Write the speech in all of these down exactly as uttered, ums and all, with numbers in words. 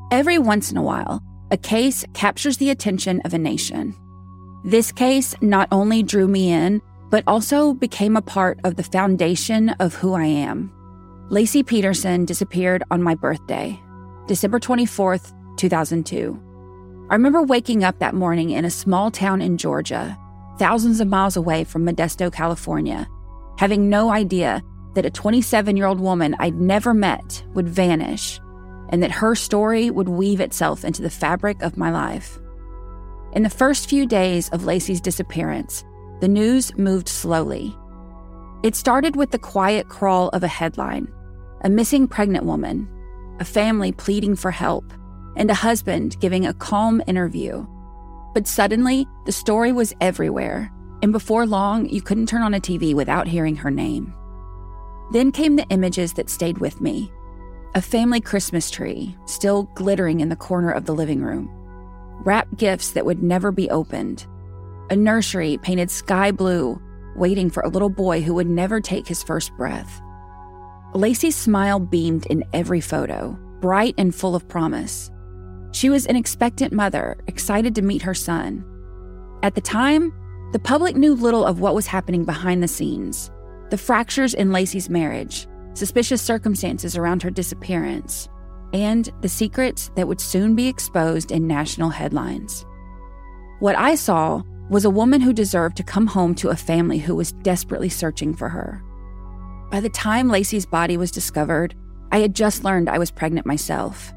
Every once in a while, a case captures the attention of a nation. This case not only drew me in, but also became a part of the foundation of who I am. Laci Peterson disappeared on my birthday, December twenty-fourth, two thousand two. I remember waking up that morning in a small town in Georgia, thousands of miles away from Modesto, California, having no idea that a twenty-seven-year-old woman I'd never met would vanish, and that her story would weave itself into the fabric of my life. In the first few days of Laci's disappearance, the news moved slowly. It started with the quiet crawl of a headline, a missing pregnant woman, a family pleading for help, and a husband giving a calm interview. But suddenly, the story was everywhere, and before long, you couldn't turn on a T V without hearing her name. Then came the images that stayed with me. A family Christmas tree, still glittering in the corner of the living room. Wrapped gifts that would never be opened. A nursery painted sky blue, waiting for a little boy who would never take his first breath. Laci's smile beamed in every photo, bright and full of promise. She was an expectant mother, excited to meet her son. At the time, the public knew little of what was happening behind the scenes. The fractures in Laci's marriage, suspicious circumstances around her disappearance, and the secrets that would soon be exposed in national headlines. What I saw was a woman who deserved to come home to a family who was desperately searching for her. By the time Laci's body was discovered, I had just learned I was pregnant myself.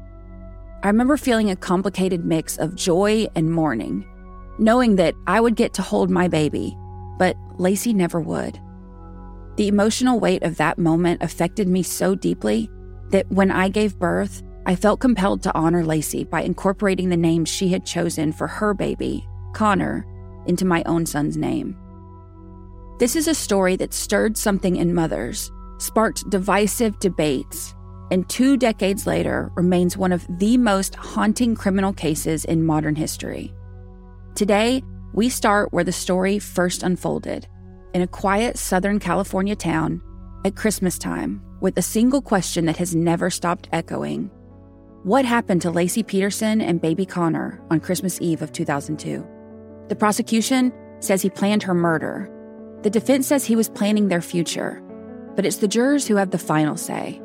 I remember feeling a complicated mix of joy and mourning, knowing that I would get to hold my baby, but Laci never would. The emotional weight of that moment affected me so deeply that when I gave birth, I felt compelled to honor Laci by incorporating the name she had chosen for her baby, Connor, into my own son's name. This is a story that stirred something in mothers, sparked divisive debates, and two decades later remains one of the most haunting criminal cases in modern history. Today, we start where the story first unfolded, in a quiet Southern California town at Christmas time, with a single question that has never stopped echoing. What happened to Laci Peterson and baby Connor on Christmas Eve of two thousand two? The prosecution says he planned her murder. The defense says he was planning their future. But it's the jurors who have the final say.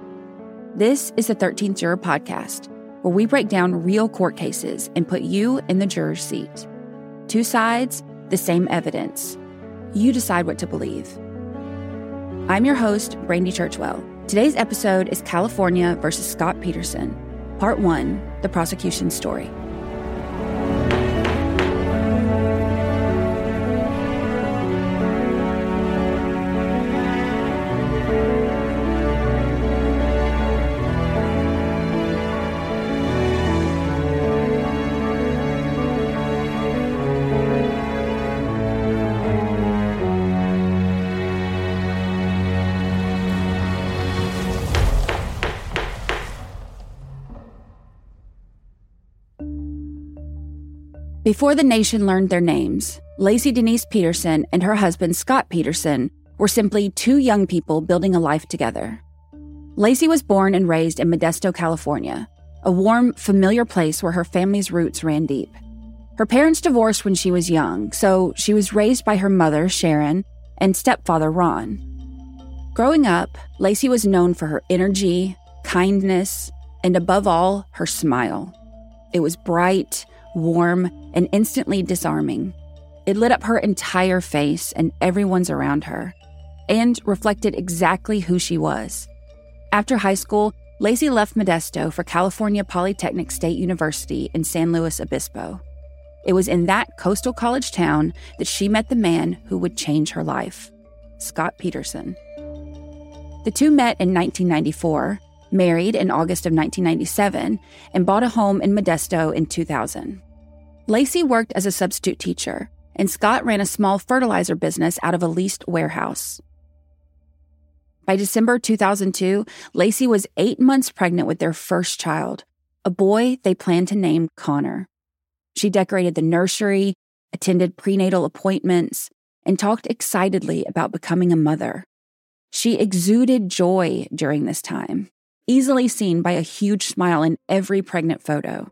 This is the thirteenth Juror Podcast, where we break down real court cases and put you in the juror's seat. Two sides, the same evidence. You decide what to believe. I'm your host, Brandy Churchwell. Today's episode is California versus Scott Peterson, Part one, The Prosecution's Story. Before the nation learned their names, Laci Denise Peterson and her husband Scott Peterson were simply two young people building a life together. Laci was born and raised in Modesto, California, a warm, familiar place where her family's roots ran deep. Her parents divorced when she was young, so she was raised by her mother, Sharon, and stepfather, Ron. Growing up, Laci was known for her energy, kindness, and above all, her smile. It was bright, warm, and instantly disarming. It lit up her entire face and everyone's around her, and reflected exactly who she was. After high school, Laci left Modesto for California Polytechnic State University in San Luis Obispo. It was in that coastal college town that she met the man who would change her life, Scott Peterson. The two met in nineteen ninety-four, married in August of nineteen ninety-seven, and bought a home in Modesto in two thousand. Laci worked as a substitute teacher, and Scott ran a small fertilizer business out of a leased warehouse. By December two thousand two, Laci was eight months pregnant with their first child, a boy they planned to name Connor. She decorated the nursery, attended prenatal appointments, and talked excitedly about becoming a mother. She exuded joy during this time, easily seen by a huge smile in every pregnant photo.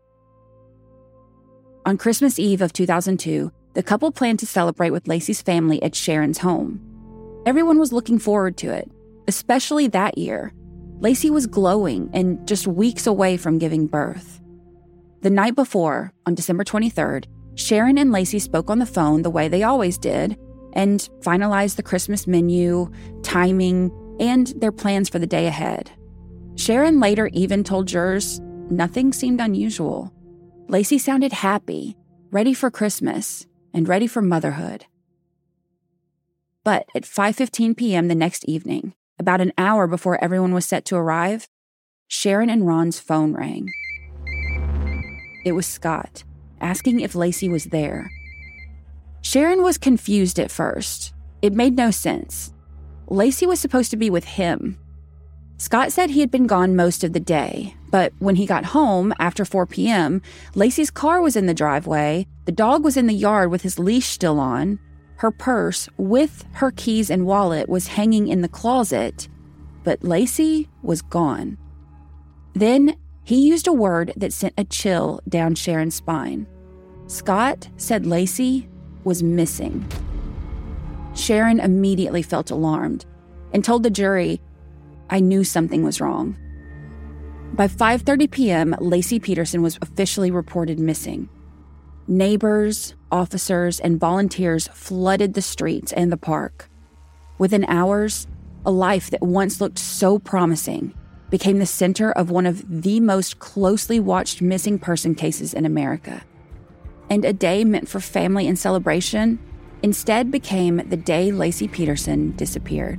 On Christmas Eve of two thousand two, the couple planned to celebrate with Laci's family at Sharon's home. Everyone was looking forward to it, especially that year. Laci was glowing and just weeks away from giving birth. The night before, on December twenty-third, Sharon and Laci spoke on the phone the way they always did and finalized the Christmas menu, timing, and their plans for the day ahead. Sharon later even told jurors nothing seemed unusual. Laci sounded happy, ready for Christmas, and ready for motherhood. But at five fifteen p.m. the next evening, about an hour before everyone was set to arrive, Sharon and Ron's phone rang. It was Scott, asking if Laci was there. Sharon was confused at first. It made no sense. Laci was supposed to be with him. Scott said he had been gone most of the day, but when he got home after four p.m., Laci's car was in the driveway, the dog was in the yard with his leash still on, her purse with her keys and wallet was hanging in the closet, but Laci was gone. Then he used a word that sent a chill down Sharon's spine. Scott said Laci was missing. Sharon immediately felt alarmed and told the jury, "I knew something was wrong." By five thirty p.m., Laci Peterson was officially reported missing. Neighbors, officers, and volunteers flooded the streets and the park. Within hours, a life that once looked so promising became the center of one of the most closely watched missing person cases in America. And a day meant for family and celebration instead became the day Laci Peterson disappeared.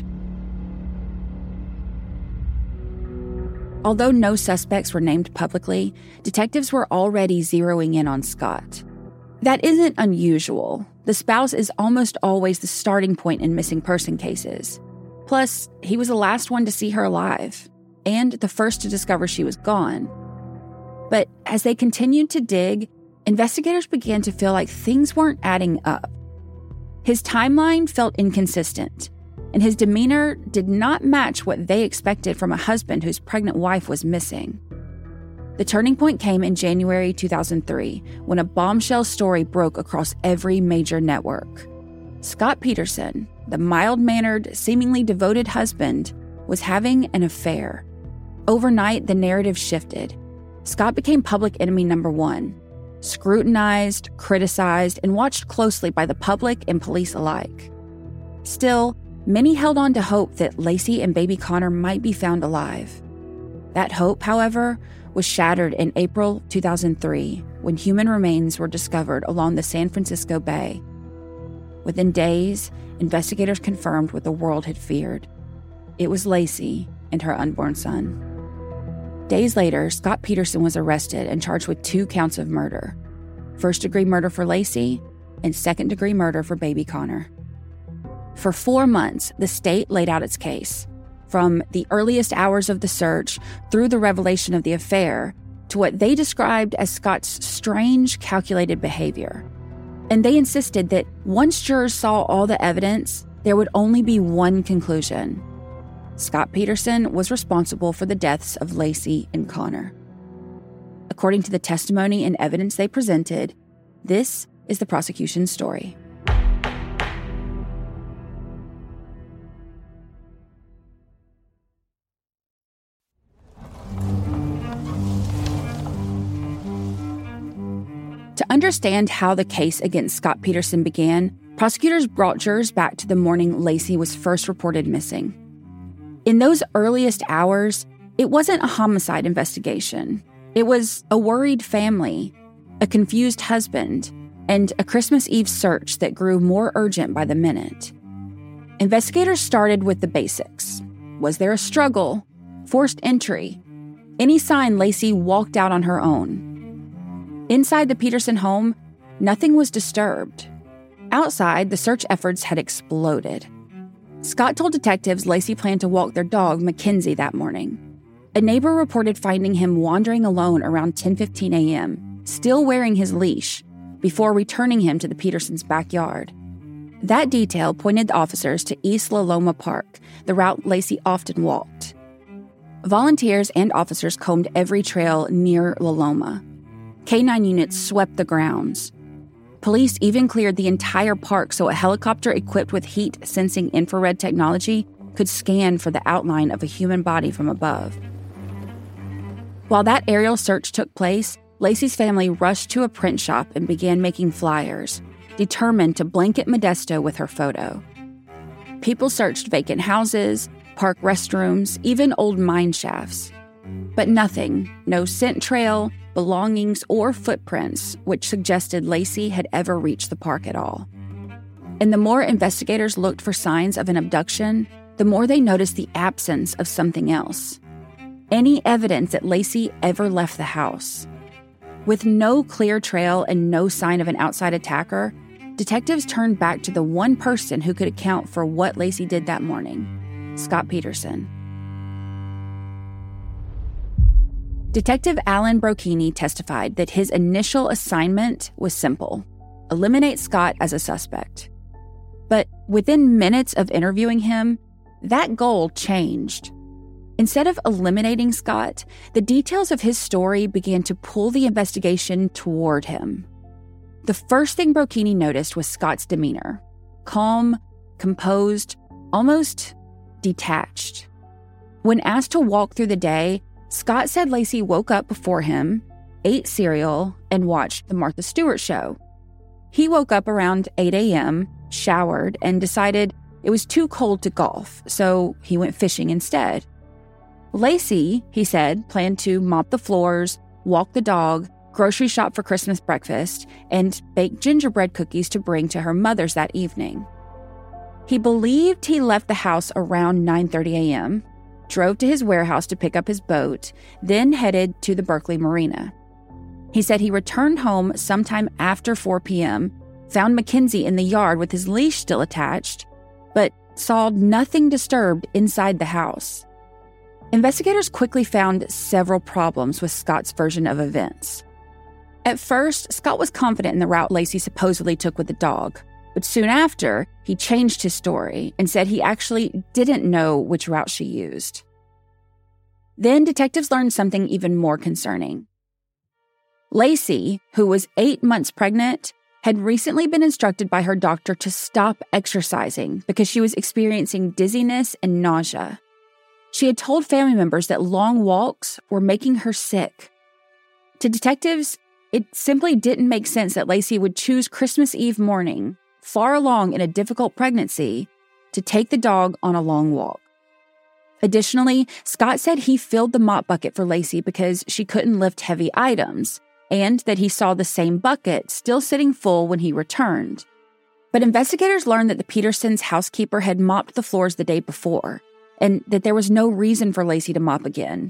Although no suspects were named publicly, detectives were already zeroing in on Scott. That isn't unusual. The spouse is almost always the starting point in missing person cases. Plus, he was the last one to see her alive, and the first to discover she was gone. But as they continued to dig, investigators began to feel like things weren't adding up. His timeline felt inconsistent, and his demeanor did not match what they expected from a husband whose pregnant wife was missing. The turning point came in January two thousand three, when a bombshell story broke across every major network. Scott Peterson, the mild-mannered, seemingly devoted husband, was having an affair. Overnight, the narrative shifted. Scott became public enemy number one, scrutinized, criticized, and watched closely by the public and police alike. Still, many held on to hope that Laci and baby Connor might be found alive. That hope, however, was shattered in April two thousand three when human remains were discovered along the San Francisco Bay. Within days, investigators confirmed what the world had feared. It was Laci and her unborn son. Days later, Scott Peterson was arrested and charged with two counts of murder: first-degree murder for Laci and second-degree murder for baby Connor. For four months, the state laid out its case, from the earliest hours of the search through the revelation of the affair to what they described as Scott's strange, calculated behavior. And they insisted that once jurors saw all the evidence, there would only be one conclusion: Scott Peterson was responsible for the deaths of Laci and Connor. According to the testimony and evidence they presented, this is the prosecution's story. To understand how the case against Scott Peterson began, prosecutors brought jurors back to the morning Laci was first reported missing. In those earliest hours, it wasn't a homicide investigation. It was a worried family, a confused husband, and a Christmas Eve search that grew more urgent by the minute. Investigators started with the basics. Was there a struggle? Forced entry? Any sign Laci walked out on her own? Inside the Peterson home, nothing was disturbed. Outside, the search efforts had exploded. Scott told detectives Laci planned to walk their dog, Mackenzie, that morning. A neighbor reported finding him wandering alone around ten fifteen a.m., still wearing his leash, before returning him to the Petersons' backyard. That detail pointed the officers to East La Loma Park, the route Laci often walked. Volunteers and officers combed every trail near La Loma. K nine units swept the grounds. Police even cleared the entire park so a helicopter equipped with heat-sensing infrared technology could scan for the outline of a human body from above. While that aerial search took place, Laci's family rushed to a print shop and began making flyers, determined to blanket Modesto with her photo. People searched vacant houses, park restrooms, even old mine shafts. But nothing, no scent trail, belongings, or footprints, which suggested Laci had ever reached the park at all. And the more investigators looked for signs of an abduction, the more they noticed the absence of something else. Any evidence that Laci ever left the house. With no clear trail and no sign of an outside attacker, detectives turned back to the one person who could account for what Laci did that morning, Scott Peterson. Detective Alan Brocchini testified that his initial assignment was simple: eliminate Scott as a suspect. But within minutes of interviewing him, that goal changed. Instead of eliminating Scott, the details of his story began to pull the investigation toward him. The first thing Brocchini noticed was Scott's demeanor: calm, composed, almost detached. When asked to walk through the day, Scott said Laci woke up before him, ate cereal, and watched The Martha Stewart Show. He woke up around eight a.m., showered, and decided it was too cold to golf, so he went fishing instead. Laci, he said, planned to mop the floors, walk the dog, grocery shop for Christmas breakfast, and bake gingerbread cookies to bring to her mother's that evening. He believed he left the house around nine thirty a.m., drove to his warehouse to pick up his boat, then headed to the Berkeley Marina. He said he returned home sometime after four p.m., found Mackenzie in the yard with his leash still attached, but saw nothing disturbed inside the house. Investigators quickly found several problems with Scott's version of events. At first, Scott was confident in the route Laci supposedly took with the dog, but soon after, he changed his story and said he actually didn't know which route she used. Then detectives learned something even more concerning. Laci, who was eight months pregnant, had recently been instructed by her doctor to stop exercising because she was experiencing dizziness and nausea. She had told family members that long walks were making her sick. To detectives, it simply didn't make sense that Laci would choose Christmas Eve morning, far along in a difficult pregnancy, to take the dog on a long walk. Additionally, Scott said he filled the mop bucket for Laci because she couldn't lift heavy items, and that he saw the same bucket still sitting full when he returned. But investigators learned that the Petersons' housekeeper had mopped the floors the day before, and that there was no reason for Laci to mop again,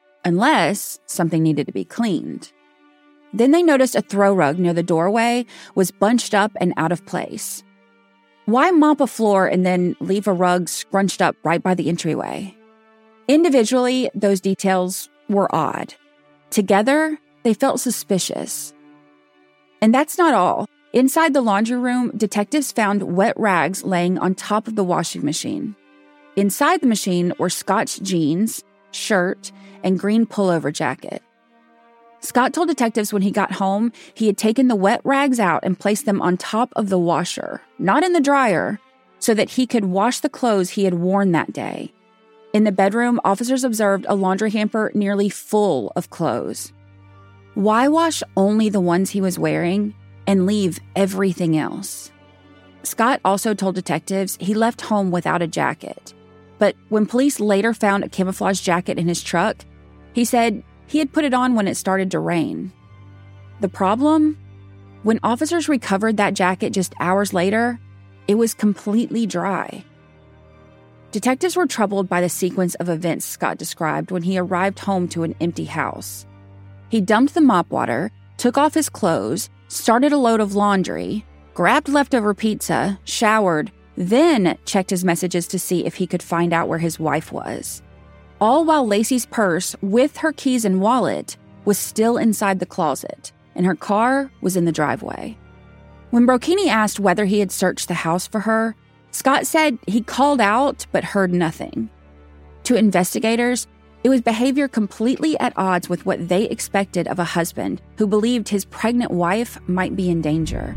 unless something needed to be cleaned. Then they noticed a throw rug near the doorway was bunched up and out of place. Why mop a floor and then leave a rug scrunched up right by the entryway? Individually, those details were odd. Together, they felt suspicious. And that's not all. Inside the laundry room, detectives found wet rags laying on top of the washing machine. Inside the machine were Scott's jeans, shirt, and green pullover jacket. Scott told detectives when he got home, he had taken the wet rags out and placed them on top of the washer, not in the dryer, so that he could wash the clothes he had worn that day. In the bedroom, officers observed a laundry hamper nearly full of clothes. Why wash only the ones he was wearing and leave everything else? Scott also told detectives he left home without a jacket. But when police later found a camouflage jacket in his truck, he said he had put it on when it started to rain. The problem? When officers recovered that jacket just hours later, it was completely dry. Detectives were troubled by the sequence of events Scott described when he arrived home to an empty house. He dumped the mop water, took off his clothes, started a load of laundry, grabbed leftover pizza, showered, then checked his messages to see if he could find out where his wife was. All while Laci's purse, with her keys and wallet, was still inside the closet, and her car was in the driveway. When Brocchini asked whether he had searched the house for her, Scott said he called out but heard nothing. To investigators, It was behavior completely at odds with what they expected of a husband who believed his pregnant wife might be in danger.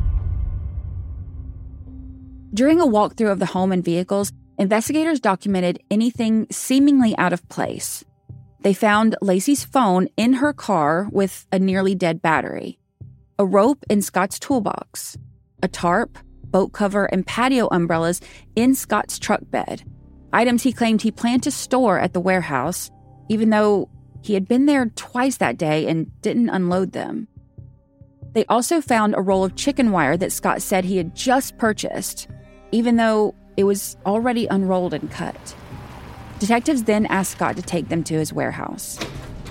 During a walkthrough of the home and vehicles, investigators documented anything seemingly out of place. They found Lacey's phone in her car with a nearly dead battery, a rope in Scott's toolbox, a tarp, boat cover, and patio umbrellas in Scott's truck bed, items he claimed he planned to store at the warehouse, even though he had been there twice that day and didn't unload them. They also found a roll of chicken wire that Scott said he had just purchased, even though it was already unrolled and cut. Detectives then asked Scott to take them to his warehouse.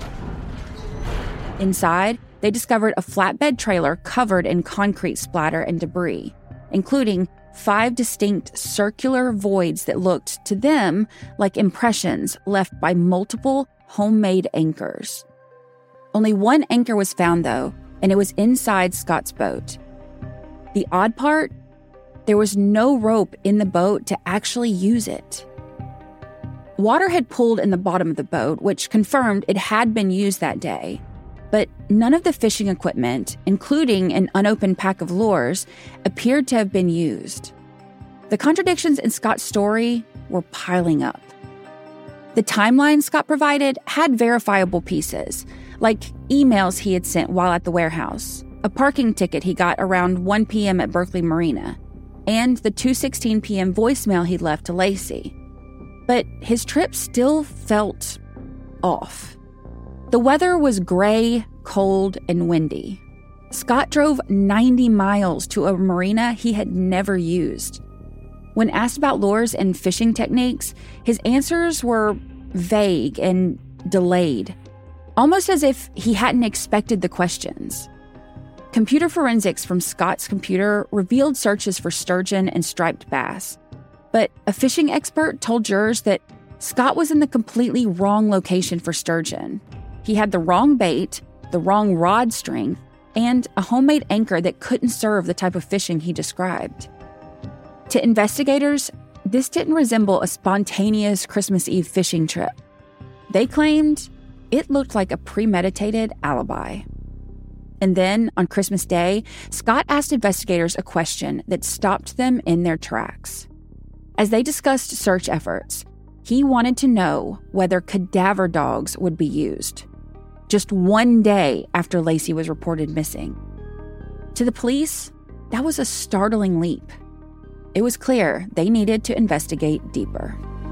Inside, they discovered a flatbed trailer covered in concrete splatter and debris, including five distinct circular voids that looked to them like impressions left by multiple homemade anchors. Only one anchor was found, though, and it was inside Scott's boat. The odd part? There was no rope in the boat to actually use it. Water had pooled in the bottom of the boat, which confirmed it had been used that day. But none of the fishing equipment, including an unopened pack of lures, appeared to have been used. The contradictions in Scott's story were piling up. The timeline Scott provided had verifiable pieces, like emails he had sent while at the warehouse, a parking ticket he got around one p.m. at Berkeley Marina, and the two sixteen p.m. voicemail he'd left to Lacey. But his trip still felt off. The weather was gray, cold, and windy. Scott drove ninety miles to a marina he had never used. When asked about lures and fishing techniques, his answers were vague and delayed, almost as if he hadn't expected the questions. Computer forensics from Scott's computer revealed searches for sturgeon and striped bass, but a fishing expert told jurors that Scott was in the completely wrong location for sturgeon. He had the wrong bait, the wrong rod strength, and a homemade anchor that couldn't serve the type of fishing he described. To investigators, this didn't resemble a spontaneous Christmas Eve fishing trip. They claimed it looked like a premeditated alibi. And then, on Christmas Day, Scott asked investigators a question that stopped them in their tracks. As they discussed search efforts, he wanted to know whether cadaver dogs would be used, just one day after Lacey was reported missing. To the police, that was a startling leap. It was clear they needed to investigate deeper.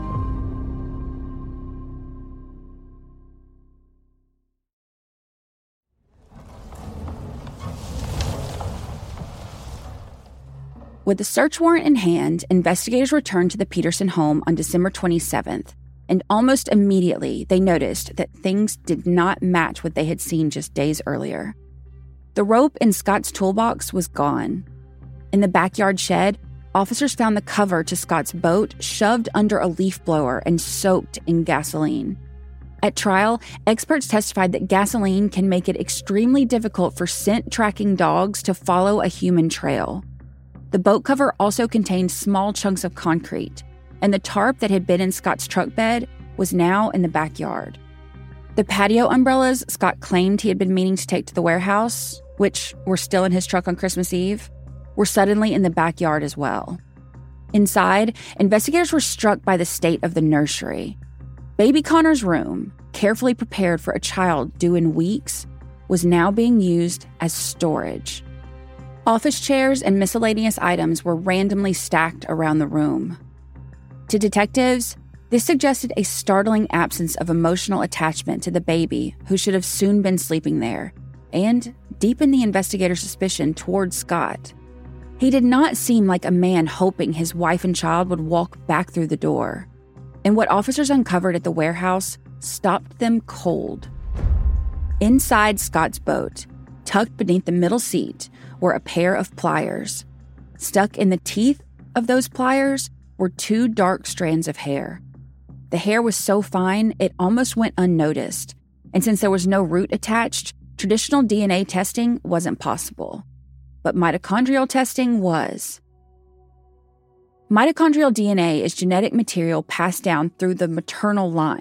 With the search warrant in hand, investigators returned to the Peterson home on December twenty-seventh, and almost immediately they noticed that things did not match what they had seen just days earlier. The rope in Scott's toolbox was gone. In the backyard shed, officers found the cover to Scott's boat shoved under a leaf blower and soaked in gasoline. At trial, experts testified that gasoline can make it extremely difficult for scent-tracking dogs to follow a human trail. The boat cover also contained small chunks of concrete, and the tarp that had been in Scott's truck bed was now in the backyard. The patio umbrellas Scott claimed he had been meaning to take to the warehouse, which were still in his truck on Christmas Eve, were suddenly in the backyard as well. Inside, investigators were struck by the state of the nursery. Baby Connor's room, carefully prepared for a child due in weeks, was now being used as storage. Office chairs and miscellaneous items were randomly stacked around the room. To detectives, this suggested a startling absence of emotional attachment to the baby who should have soon been sleeping there, and deepened the investigators' suspicion towards Scott. He did not seem like a man hoping his wife and child would walk back through the door. And what officers uncovered at the warehouse stopped them cold. Inside Scott's boat, tucked beneath the middle seat, were a pair of pliers. Stuck in the teeth of those pliers were two dark strands of hair. The hair was so fine, it almost went unnoticed. And since there was no root attached, traditional D N A testing wasn't possible. But mitochondrial testing was. Mitochondrial D N A is genetic material passed down through the maternal line,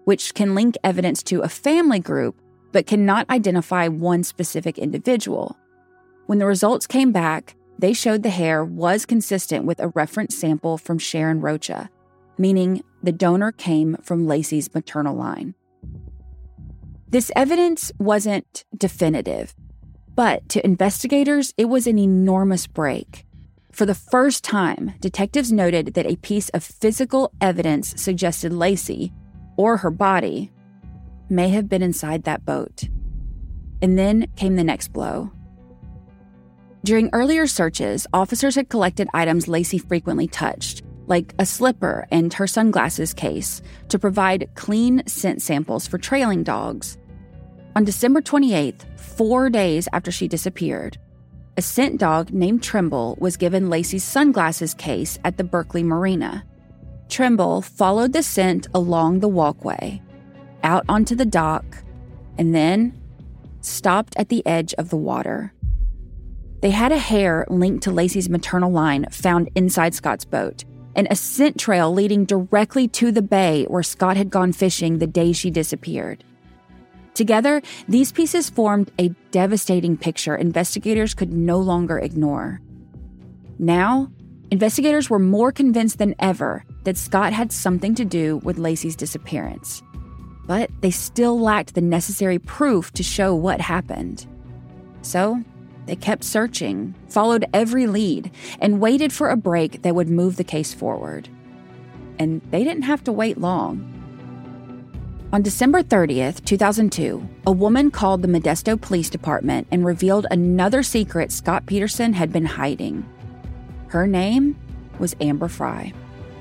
which can link evidence to a family group but cannot identify one specific individual. When the results came back, they showed the hair was consistent with a reference sample from Sharon Rocha, meaning the donor came from Laci's maternal line. This evidence wasn't definitive, but to investigators, it was an enormous break. For the first time, detectives noted that a piece of physical evidence suggested Laci, or her body, may have been inside that boat. And then came the next blow. During earlier searches, officers had collected items Laci frequently touched, like a slipper and her sunglasses case, to provide clean scent samples for trailing dogs. On December twenty-eighth, four days after she disappeared, a scent dog named Trimble was given Laci's sunglasses case at the Berkeley Marina. Trimble followed the scent along the walkway, out onto the dock, and then stopped at the edge of the water. They had a hair linked to Laci's maternal line found inside Scott's boat, and a scent trail leading directly to the bay where Scott had gone fishing the day she disappeared. Together, these pieces formed a devastating picture investigators could no longer ignore. Now, investigators were more convinced than ever that Scott had something to do with Laci's disappearance. But they still lacked the necessary proof to show what happened. So, they kept searching, followed every lead, and waited for a break that would move the case forward. And they didn't have to wait long. On December thirtieth, two thousand two, a woman called the Modesto Police Department and revealed another secret Scott Peterson had been hiding. Her name was Amber Frey.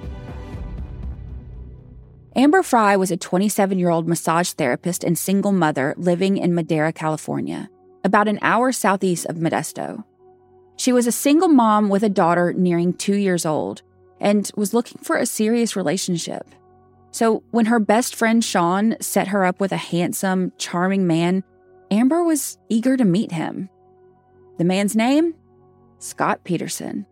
Amber Frey was a twenty-seven-year-old massage therapist and single mother living in Madera, California, about an hour southeast of Modesto. She was a single mom with a daughter nearing two years old and was looking for a serious relationship. So when her best friend Sean set her up with a handsome, charming man, Amber was eager to meet him. The man's name? Scott Peterson.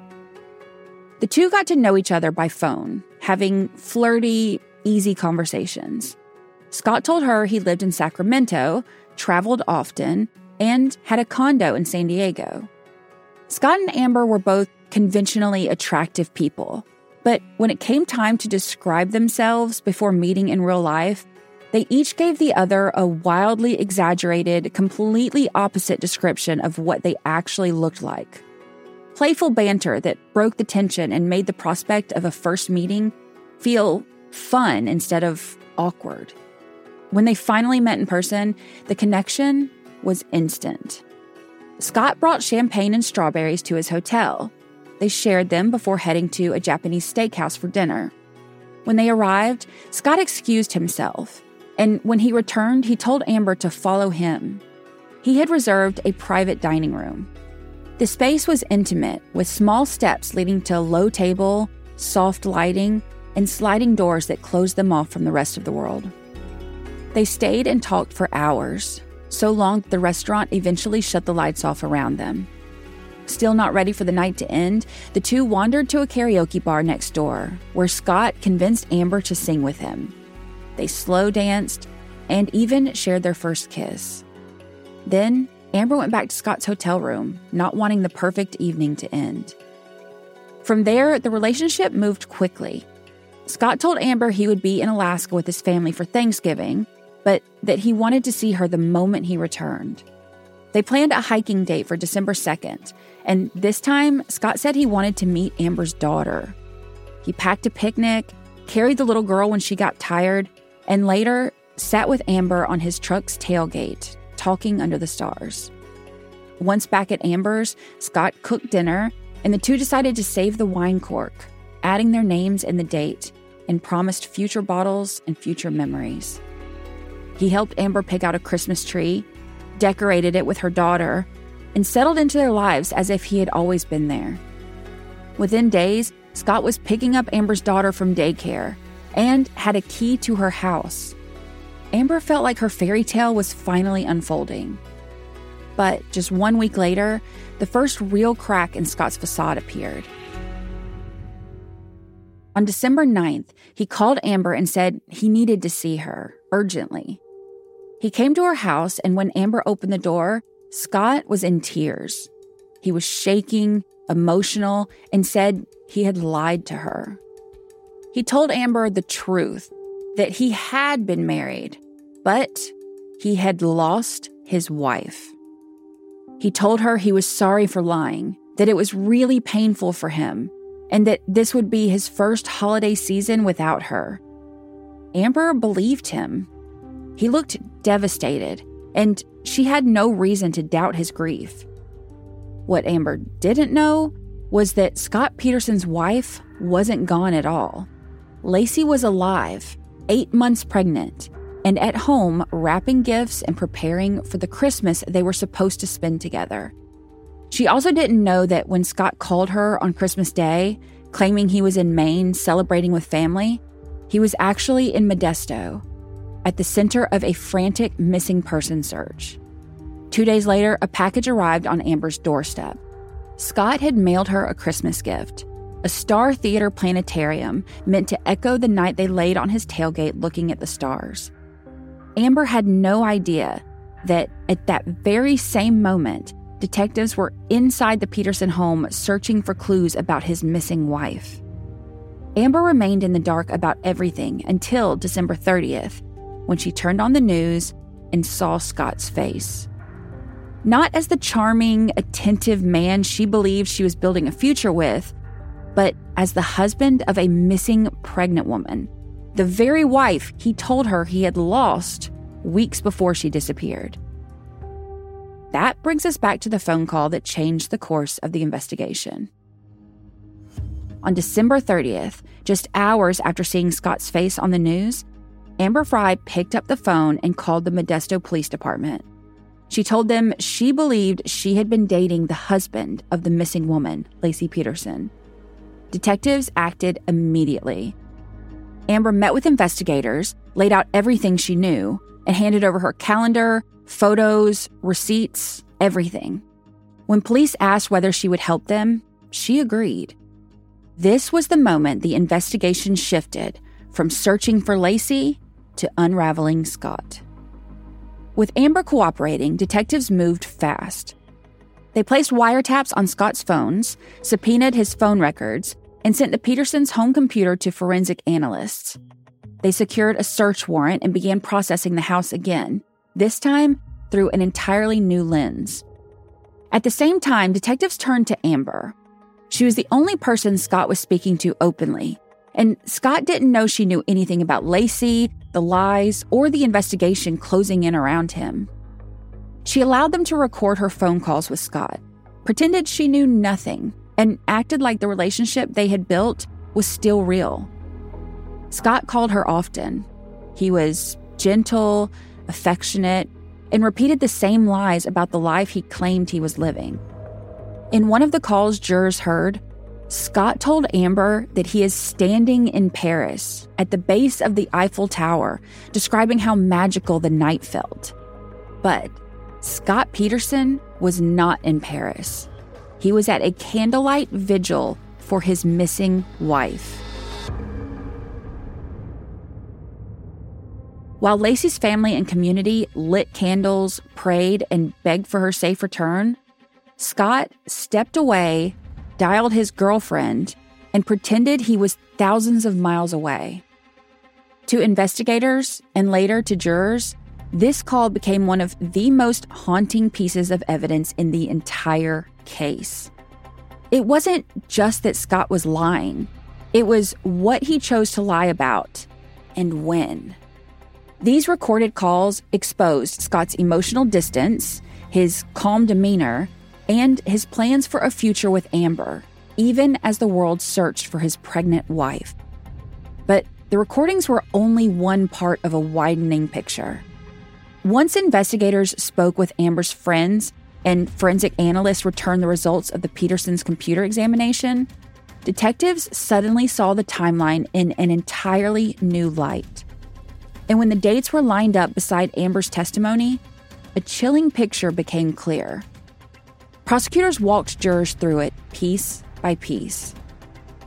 The two got to know each other by phone, having flirty, easy conversations. Scott told her he lived in Sacramento, traveled often, and had a condo in San Diego. Scott and Amber were both conventionally attractive people, but when it came time to describe themselves before meeting in real life, they each gave the other a wildly exaggerated, completely opposite description of what they actually looked like. Playful banter that broke the tension and made the prospect of a first meeting feel fun instead of awkward. When they finally met in person, the connection was instant. Scott brought champagne and strawberries to his hotel. They shared them before heading to a Japanese steakhouse for dinner. When they arrived, Scott excused himself, and when he returned, he told Amber to follow him. He had reserved a private dining room. The space was intimate, with small steps leading to a low table, soft lighting, and sliding doors that closed them off from the rest of the world. They stayed and talked for hours, so long that the restaurant eventually shut the lights off around them. Still not ready for the night to end, the two wandered to a karaoke bar next door, where Scott convinced Amber to sing with him. They slow danced and even shared their first kiss. Then, Amber went back to Scott's hotel room, not wanting the perfect evening to end. From there, the relationship moved quickly. Scott told Amber he would be in Alaska with his family for Thanksgiving, but that he wanted to see her the moment he returned. They planned a hiking date for December second, and this time, Scott said he wanted to meet Amber's daughter. He packed a picnic, carried the little girl when she got tired, and later sat with Amber on his truck's tailgate, talking under the stars. Once back at Amber's, Scott cooked dinner, and the two decided to save the wine cork, adding their names and the date, and promised future bottles and future memories. He helped Amber pick out a Christmas tree, decorated it with her daughter, and settled into their lives as if he had always been there. Within days, Scott was picking up Amber's daughter from daycare and had a key to her house. Amber felt like her fairy tale was finally unfolding. But just one week later, the first real crack in Scott's facade appeared. On December ninth, he called Amber and said he needed to see her urgently. He came to her house, and when Amber opened the door, Scott was in tears. He was shaking, emotional, and said he had lied to her. He told Amber the truth, that he had been married, but he had lost his wife. He told her he was sorry for lying, that it was really painful for him, and that this would be his first holiday season without her. Amber believed him. He looked devastated, and she had no reason to doubt his grief. What Amber didn't know was that Scott Peterson's wife wasn't gone at all. Lacey was alive, eight months pregnant, and at home wrapping gifts and preparing for the Christmas they were supposed to spend together. She also didn't know that when Scott called her on Christmas Day, claiming he was in Maine celebrating with family, he was actually in Modesto, at the center of a frantic missing person search. Two days later, a package arrived on Amber's doorstep. Scott had mailed her a Christmas gift, a Star Theater planetarium meant to echo the night they laid on his tailgate looking at the stars. Amber had no idea that at that very same moment, detectives were inside the Peterson home searching for clues about his missing wife. Amber remained in the dark about everything until December thirtieth, when she turned on the news and saw Scott's face. Not as the charming, attentive man she believed she was building a future with, but as the husband of a missing pregnant woman, the very wife he told her he had lost weeks before she disappeared. That brings us back to the phone call that changed the course of the investigation. On December thirtieth, just hours after seeing Scott's face on the news, Amber Frey picked up the phone and called the Modesto Police Department. She told them she believed she had been dating the husband of the missing woman, Lacey Peterson. Detectives acted immediately. Amber met with investigators, laid out everything she knew, and handed over her calendar, photos, receipts, everything. When police asked whether she would help them, she agreed. This was the moment the investigation shifted from searching for Lacey to unraveling Scott. With Amber cooperating, detectives moved fast. They placed wiretaps on Scott's phones, subpoenaed his phone records, and sent the Petersons' home computer to forensic analysts. They secured a search warrant and began processing the house again, this time through an entirely new lens. At the same time, detectives turned to Amber. She was the only person Scott was speaking to openly, and Scott didn't know she knew anything about Lacey, the lies, or the investigation closing in around him. She allowed them to record her phone calls with Scott, pretended she knew nothing, and acted like the relationship they had built was still real. Scott called her often. He was gentle, affectionate, and repeated the same lies about the life he claimed he was living. In one of the calls jurors heard, Scott told Amber that he is standing in Paris at the base of the Eiffel Tower, describing how magical the night felt. But Scott Peterson was not in Paris. He was at a candlelight vigil for his missing wife. While Lacey's family and community lit candles, prayed, and begged for her safe return, Scott stepped away, dialed his girlfriend, and pretended he was thousands of miles away. To investigators, and later to jurors, this call became one of the most haunting pieces of evidence in the entire case. It wasn't just that Scott was lying. It was what he chose to lie about and when. These recorded calls exposed Scott's emotional distance, his calm demeanor, and his plans for a future with Amber, even as the world searched for his pregnant wife. But the recordings were only one part of a widening picture. Once investigators spoke with Amber's friends and forensic analysts returned the results of the Petersons' computer examination, detectives suddenly saw the timeline in an entirely new light. And when the dates were lined up beside Amber's testimony, a chilling picture became clear. Prosecutors walked jurors through it piece by piece.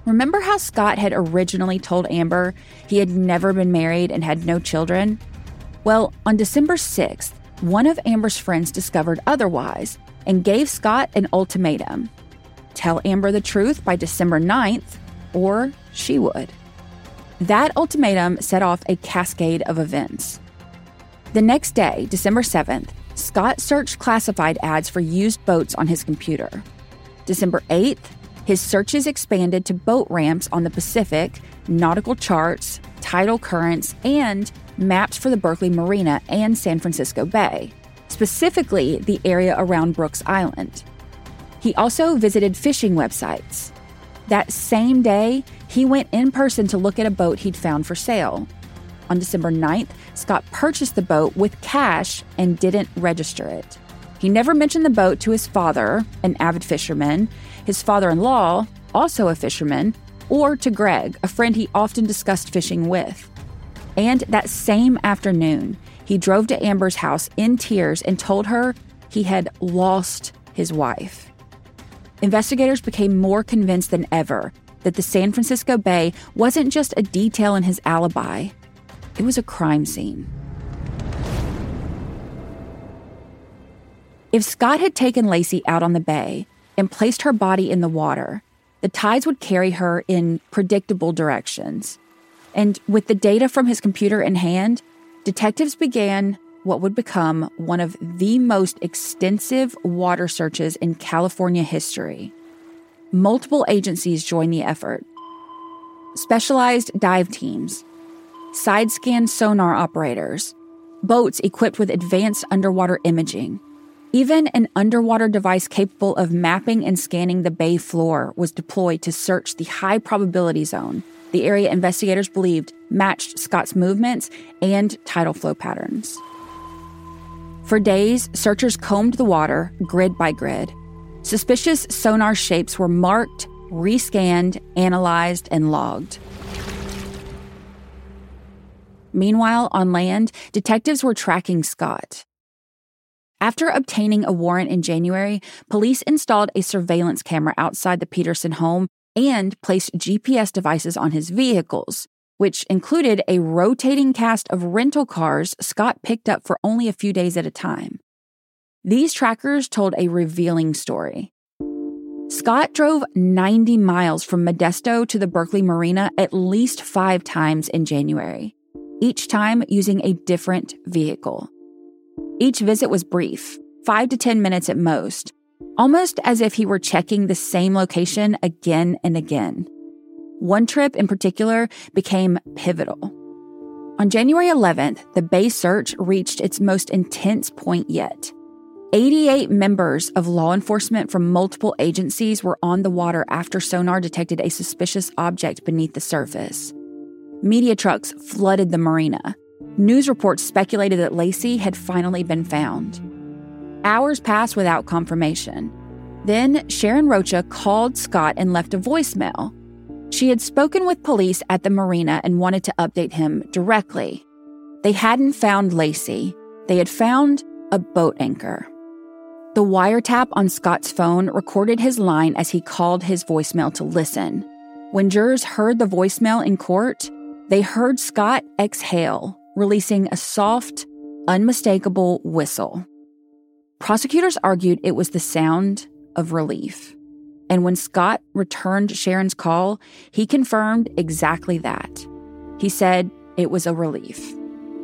Remember how Scott had originally told Amber he had never been married and had no children? Well, on December sixth, one of Amber's friends discovered otherwise and gave Scott an ultimatum. Tell Amber the truth by December ninth, or she would. That ultimatum set off a cascade of events. The next day, December seventh, Scott searched classified ads for used boats on his computer. December eighth, his searches expanded to boat ramps on the Pacific, nautical charts, tidal currents, and maps for the Berkeley Marina and San Francisco Bay, specifically the area around Brooks Island. He also visited fishing websites. That same day, he went in person to look at a boat he'd found for sale. On December ninth, Scott purchased the boat with cash and didn't register it. He never mentioned the boat to his father, an avid fisherman, his father-in-law, also a fisherman, or to Greg, a friend he often discussed fishing with. And that same afternoon, he drove to Amber's house in tears and told her he had lost his wife. Investigators became more convinced than ever that the San Francisco Bay wasn't just a detail in his alibi. It was a crime scene. If Scott had taken Lacey out on the bay and placed her body in the water, the tides would carry her in predictable directions. And with the data from his computer in hand, detectives began what would become one of the most extensive water searches in California history. Multiple agencies joined the effort. Specialized dive teams, side-scan sonar operators, boats equipped with advanced underwater imaging. Even an underwater device capable of mapping and scanning the bay floor was deployed to search the high probability zone, the area investigators believed matched Scott's movements and tidal flow patterns. For days, searchers combed the water, grid by grid. Suspicious sonar shapes were marked, rescanned, analyzed, and logged. Meanwhile, on land, detectives were tracking Scott. After obtaining a warrant in January, police installed a surveillance camera outside the Peterson home and placed G P S devices on his vehicles, which included a rotating cast of rental cars Scott picked up for only a few days at a time. These trackers told a revealing story. Scott drove ninety miles from Modesto to the Berkeley Marina at least five times in January, each time using a different vehicle. Each visit was brief, five to ten minutes at most, almost as if he were checking the same location again and again. One trip in particular became pivotal. On January eleventh, the Bay search reached its most intense point yet. eighty-eight members of law enforcement from multiple agencies were on the water after sonar detected a suspicious object beneath the surface. Media trucks flooded the marina. News reports speculated that Lacey had finally been found. Hours passed without confirmation. Then Sharon Rocha called Scott and left a voicemail. She had spoken with police at the marina and wanted to update him directly. They hadn't found Lacey. They had found a boat anchor. The wiretap on Scott's phone recorded his line as he called his voicemail to listen. When jurors heard the voicemail in court, they heard Scott exhale, releasing a soft, unmistakable whistle. Prosecutors argued it was the sound of relief. And when Scott returned Sharon's call, he confirmed exactly that. He said it was a relief.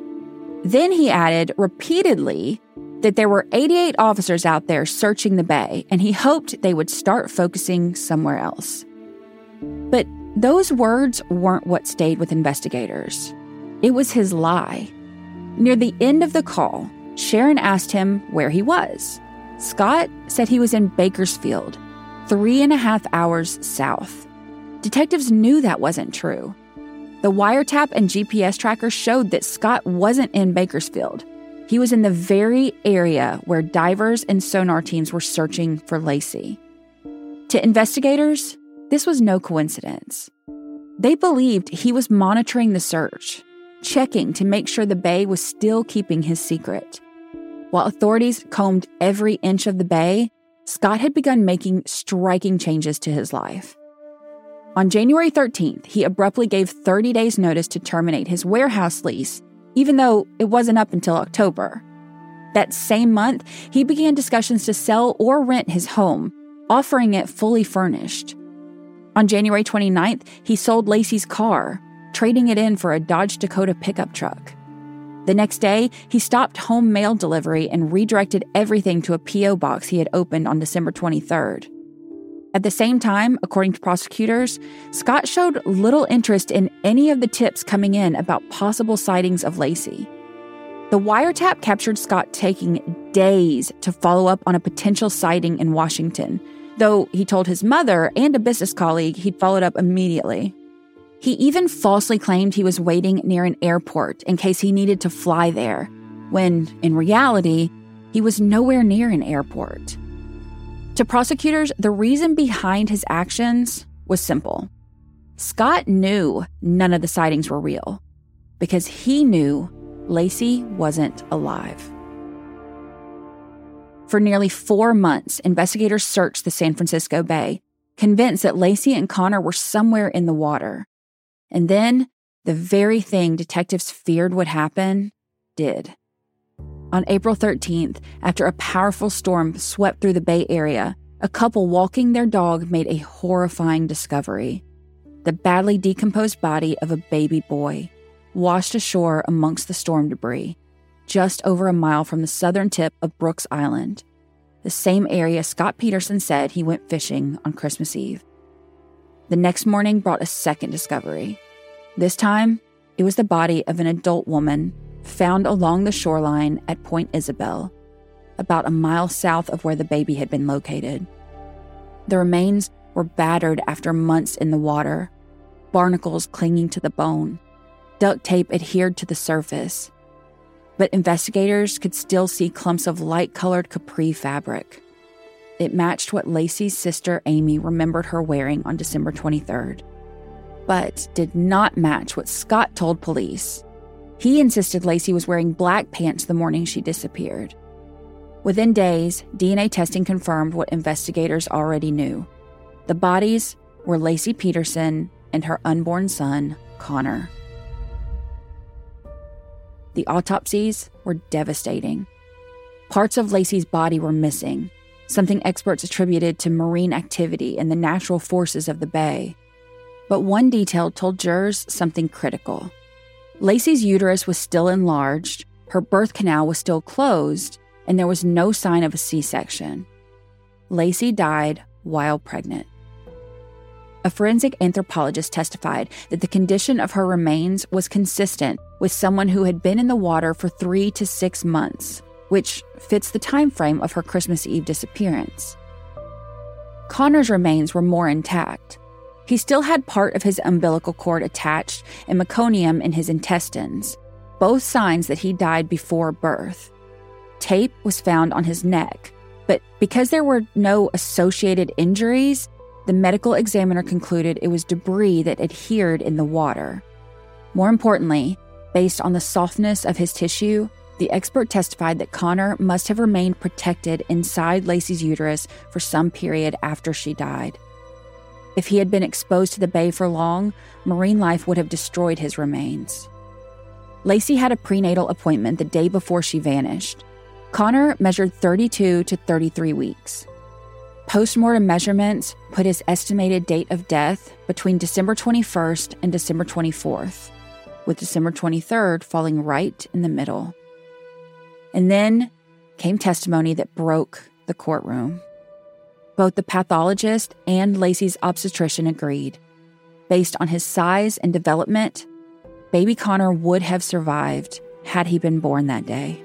Then he added repeatedly that there were eighty-eight officers out there searching the bay, and he hoped they would start focusing somewhere else. But those words weren't what stayed with investigators. It was his lie. Near the end of the call, Sharon asked him where he was. Scott said he was in Bakersfield, three and a half hours south. Detectives knew that wasn't true. The wiretap and G P S tracker showed that Scott wasn't in Bakersfield. He was in the very area where divers and sonar teams were searching for Lacey. To investigators, this was no coincidence. They believed he was monitoring the search, checking to make sure the bay was still keeping his secret. While authorities combed every inch of the bay, Scott had begun making striking changes to his life. On January thirteenth, he abruptly gave thirty days' notice to terminate his warehouse lease, even though it wasn't up until October. That same month, he began discussions to sell or rent his home, offering it fully furnished. On January twenty-ninth, he sold Laci's car, trading it in for a Dodge Dakota pickup truck. The next day, he stopped home mail delivery and redirected everything to a P O box he had opened on December twenty-third. At the same time, according to prosecutors, Scott showed little interest in any of the tips coming in about possible sightings of Laci. The wiretap captured Scott taking days to follow up on a potential sighting in Washington, though he told his mother and a business colleague he'd followed up immediately. He even falsely claimed he was waiting near an airport in case he needed to fly there, when, in reality, he was nowhere near an airport. To prosecutors, the reason behind his actions was simple. Scott knew none of the sightings were real, because he knew Laci wasn't alive. For nearly four months, investigators searched the San Francisco Bay, convinced that Laci and Connor were somewhere in the water. And then, the very thing detectives feared would happen, did. On April thirteenth, after a powerful storm swept through the Bay Area, a couple walking their dog made a horrifying discovery. The badly decomposed body of a baby boy, washed ashore amongst the storm debris, just over a mile from the southern tip of Brooks Island, the same area Scott Peterson said he went fishing on Christmas Eve. The next morning brought a second discovery. This time, it was the body of an adult woman found along the shoreline at Point Isabel, about a mile south of where the baby had been located. The remains were battered after months in the water, barnacles clinging to the bone. Duct tape adhered to the surface, but investigators could still see clumps of light-colored capri fabric. It matched what Laci's sister Amy remembered her wearing on December twenty-third, but did not match what Scott told police. He insisted Laci was wearing black pants the morning she disappeared. Within days, D N A testing confirmed what investigators already knew. The bodies were Laci Peterson and her unborn son, Connor. The autopsies were devastating. Parts of Laci's body were missing, something experts attributed to marine activity and the natural forces of the bay. But one detail told jurors something critical. Laci's uterus was still enlarged, her birth canal was still closed, and there was no sign of a C-section. Laci died while pregnant. A forensic anthropologist testified that the condition of her remains was consistent with someone who had been in the water for three to six months, which fits the time frame of her Christmas Eve disappearance. Connor's remains were more intact. He still had part of his umbilical cord attached and meconium in his intestines, both signs that he died before birth. Tape was found on his neck, but because there were no associated injuries, the medical examiner concluded it was debris that adhered in the water. More importantly, based on the softness of his tissue, the expert testified that Connor must have remained protected inside Laci's uterus for some period after she died. If he had been exposed to the bay for long, marine life would have destroyed his remains. Laci had a prenatal appointment the day before she vanished. Connor measured thirty-two to thirty-three weeks. Postmortem measurements put his estimated date of death between December twenty-first and December twenty-fourth, with December twenty-third falling right in the middle. And then came testimony that broke the courtroom. Both the pathologist and Laci's obstetrician agreed. Based on his size and development, baby Connor would have survived had he been born that day.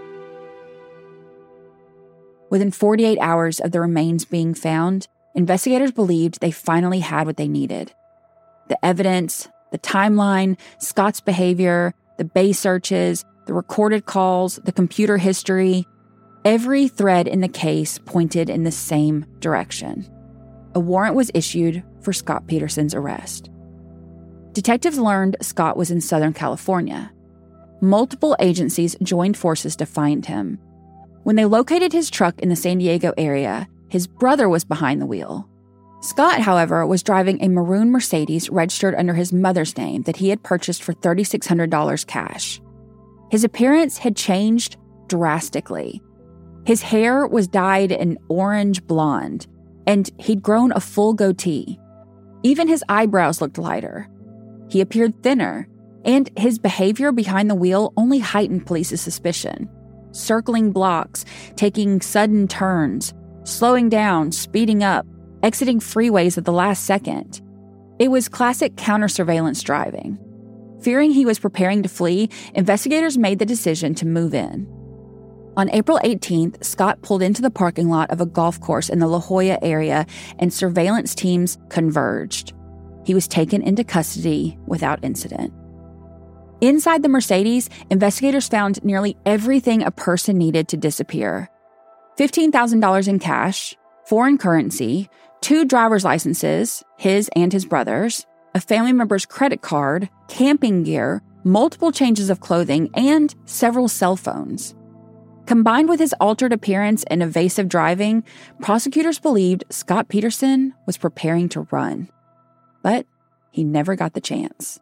Within forty-eight hours of the remains being found, investigators believed they finally had what they needed. The evidence, the timeline, Scott's behavior, the bay searches, the recorded calls, the computer history, every thread in the case pointed in the same direction. A warrant was issued for Scott Peterson's arrest. Detectives learned Scott was in Southern California. Multiple agencies joined forces to find him. When they located his truck in the San Diego area, his brother was behind the wheel. Scott, however, was driving a maroon Mercedes registered under his mother's name that he had purchased for three thousand six hundred dollars cash. His appearance had changed drastically. His hair was dyed an orange blonde, and he'd grown a full goatee. Even his eyebrows looked lighter. He appeared thinner, and his behavior behind the wheel only heightened police's suspicion. Circling blocks, taking sudden turns, slowing down, speeding up, exiting freeways at the last second. It was classic counter-surveillance driving. Fearing he was preparing to flee, investigators made the decision to move in. On April eighteenth, Scott pulled into the parking lot of a golf course in the La Jolla area, and surveillance teams converged. He was taken into custody without incident. Inside the Mercedes, investigators found nearly everything a person needed to disappear. fifteen thousand dollars in cash, foreign currency, two driver's licenses, his and his brother's, a family member's credit card, camping gear, multiple changes of clothing, and several cell phones. Combined with his altered appearance and evasive driving, prosecutors believed Scott Peterson was preparing to run. But he never got the chance.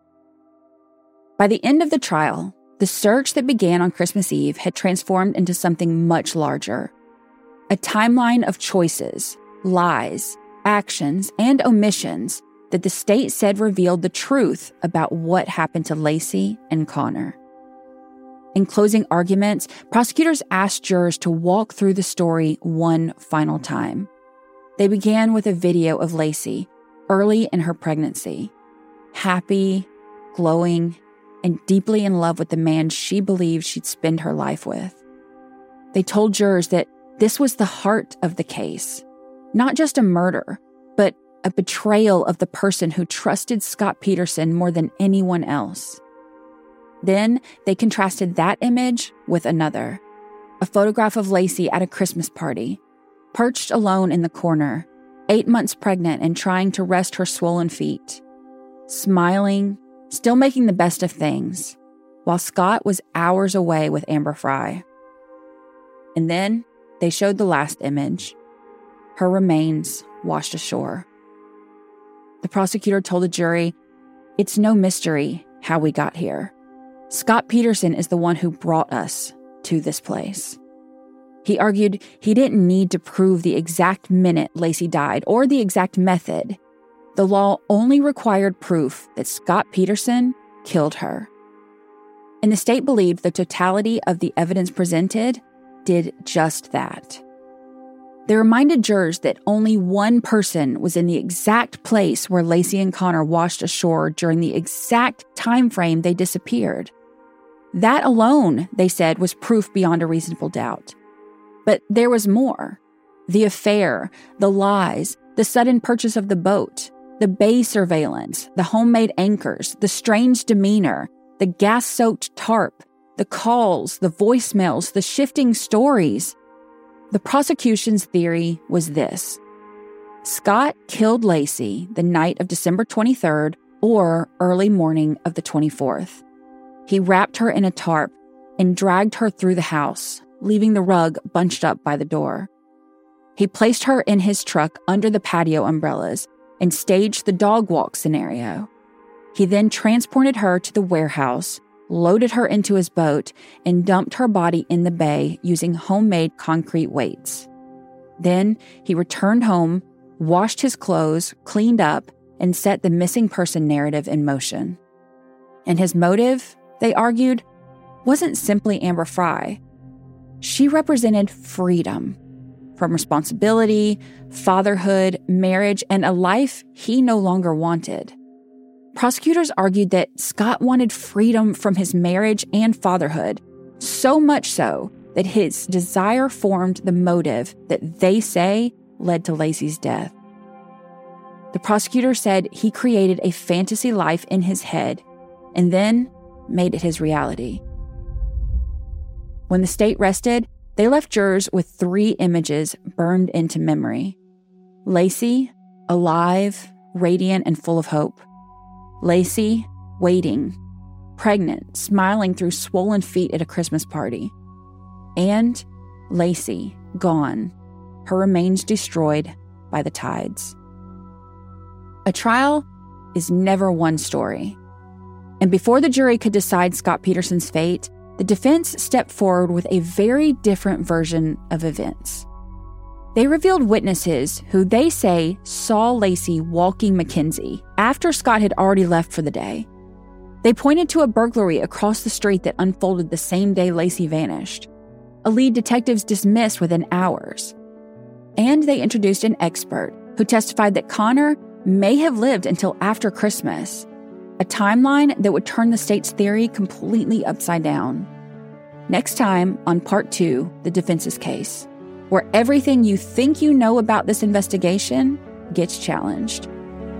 By the end of the trial, the search that began on Christmas Eve had transformed into something much larger. A timeline of choices, lies, actions, and omissions that the state said revealed the truth about what happened to Laci and Conner. In closing arguments, prosecutors asked jurors to walk through the story one final time. They began with a video of Laci, early in her pregnancy, happy, glowing, and deeply in love with the man she believed she'd spend her life with. They told jurors that this was the heart of the case, not just a murder, but a betrayal of the person who trusted Scott Peterson more than anyone else. Then they contrasted that image with another, a photograph of Laci at a Christmas party, perched alone in the corner, eight months pregnant and trying to rest her swollen feet, smiling, still making the best of things, while Scott was hours away with Amber Frey. And then they showed the last image, her remains washed ashore. The prosecutor told the jury, "It's no mystery how we got here. Scott Peterson is the one who brought us to this place." He argued he didn't need to prove the exact minute Laci died or the exact method. The law only required proof that Scott Peterson killed her. And the state believed the totality of the evidence presented did just that. They reminded jurors that only one person was in the exact place where Laci and Conner washed ashore during the exact time frame they disappeared. That alone, they said, was proof beyond a reasonable doubt. But there was more. The affair, the lies, the sudden purchase of the boat, the bay surveillance, the homemade anchors, the strange demeanor, the gas-soaked tarp, the calls, the voicemails, the shifting stories. The prosecution's theory was this: Scott killed Laci the night of December twenty-third or early morning of the twenty-fourth. He wrapped her in a tarp and dragged her through the house, leaving the rug bunched up by the door. He placed her in his truck under the patio umbrellas and staged the dog walk scenario. He then transported her to the warehouse, loaded her into his boat, and dumped her body in the bay using homemade concrete weights. Then he returned home, washed his clothes, cleaned up, and set the missing person narrative in motion. And his motive, they argued, wasn't simply Amber Frey. She represented freedom from responsibility, fatherhood, marriage, and a life he no longer wanted. Prosecutors argued that Scott wanted freedom from his marriage and fatherhood, so much so that his desire formed the motive that they say led to Laci's death. The prosecutor said he created a fantasy life in his head and then made it his reality. When the state rested, they left jurors with three images burned into memory. Laci, alive, radiant, and full of hope. Laci, waiting, pregnant, smiling through swollen feet at a Christmas party. And Laci, gone, her remains destroyed by the tides. A trial is never one story. And before the jury could decide Scott Peterson's fate, the defense stepped forward with a very different version of events. They revealed witnesses who they say saw Laci walking Mackenzie after Scott had already left for the day. They pointed to a burglary across the street that unfolded the same day Laci vanished, a lead detectives dismissed within hours. And they introduced an expert who testified that Connor may have lived until after Christmas, a timeline that would turn the state's theory completely upside down. Next time on Part two, The Defense's Case, where everything you think you know about this investigation gets challenged.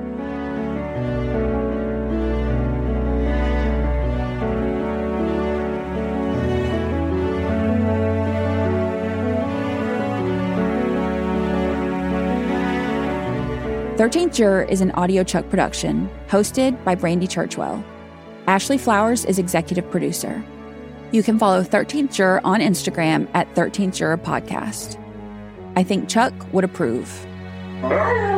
thirteenth Juror is an AudioChuck production, hosted by Brandy Churchwell. Ashley Flowers is executive producer. You can follow thirteenth Juror on Instagram at thirteenth Juror Podcast. I think Chuck would approve.